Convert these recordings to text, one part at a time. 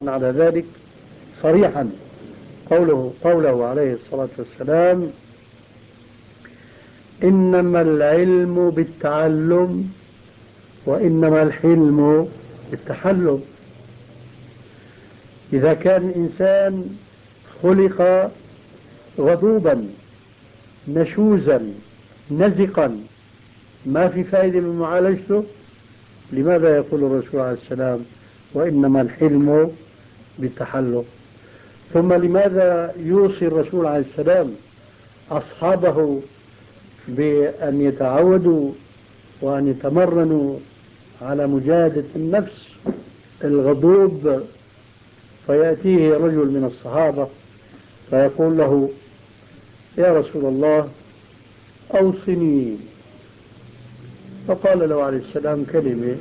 على ذلك صريحا قوله عليه الصلاة والسلام: إنما العلم بالتعلم وإنما الحلم بالتحلم. إذا كان الإنسان خلق غضوبا نشوزا نزقا ما في فائدة من معالجته، لماذا يقول الرسول عليه السلام: وإنما الحلم بالتحلم؟ ثم لماذا يوصي الرسول عليه السلام أصحابه بأن يتعودوا وأن يتمرنوا على مجاهدة النفس الغضوب؟ فيأتيه رجل من الصحابة فيقول له: يا رسول الله أوصني. فقال له عليه السلام كلمة،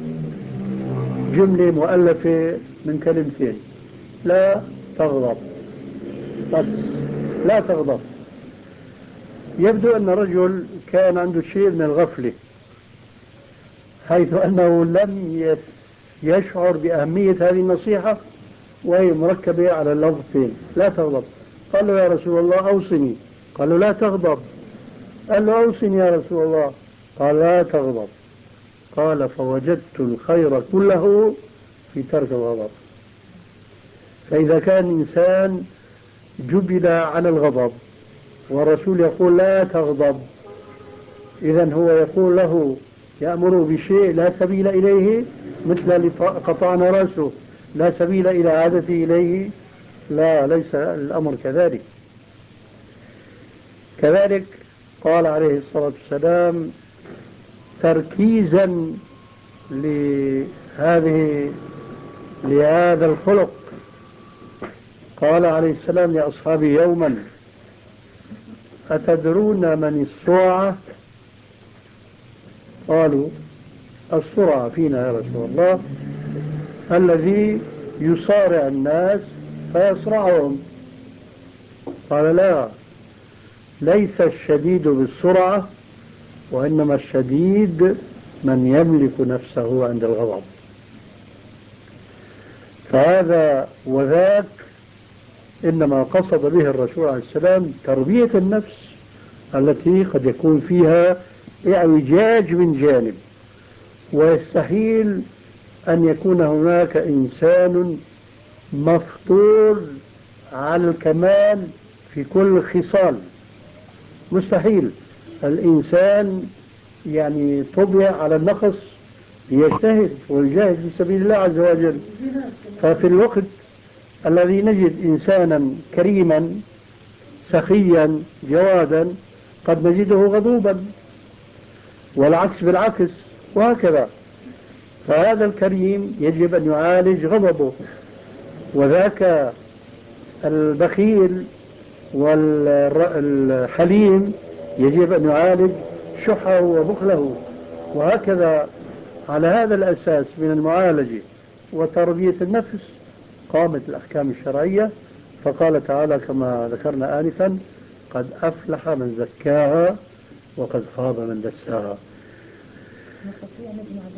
جملة مؤلفة من كلمتين: لا تغضب. بس لا تغضب. يبدو أن الرجل كان عنده شيء من الغفلة، حيث أنه لم يشعر بأهمية هذه النصيحة، وهي مركبة على اللفظين لا تغضب. قال له: يا رسول الله أوصني. قال له: لا تغضب. قال له: أوصني يا رسول الله. قال: لا تغضب. قال: فوجدت الخير كله في ترك الغضب. فإذا كان إنسان جبل على الغضب والرسول يقول لا تغضب، إذن هو يقول له، يأمره بشيء لا سبيل إليه، مثل قطعنا رأسه لا سبيل إلى عادته إليه. لا، ليس الأمر كذلك. كذلك قال عليه الصلاة والسلام تركيزا لهذا الخلق، قال عليه السلام لأصحابه يوما: أتدرون من السرعة؟ قالوا: السرعة فينا يا رسول الله الذي يصارع الناس فيصرعهم. قال: لا، ليس الشديد بالسرعة، وإنما الشديد من يملك نفسه عند الغضب. فهذا وذاك إنما قصد به الرسول عليه السلام تربية النفس التي قد يكون فيها اعوجاج من جانب، ويستحيل أن يكون هناك إنسان مفطور على الكمال في كل الخصال. مستحيل. الإنسان يعني طبع على النقص، يجتهد ويجاهد في سبيل الله عز وجل. ففي الوقت الذي نجد إنسانا كريما سخيا جوادا قد نجده غضوبا، والعكس بالعكس، وهكذا. فهذا الكريم يجب أن يعالج غضبه، وذاك البخيل والحليم يجب أن يعالج شحه وبخله، وهكذا. على هذا الأساس من المعالجة وتربية النفس قامت الأحكام الشرعية. فقال تعالى كما ذكرنا آنفا: قد أفلح من زكاها وقد خاب من دساها.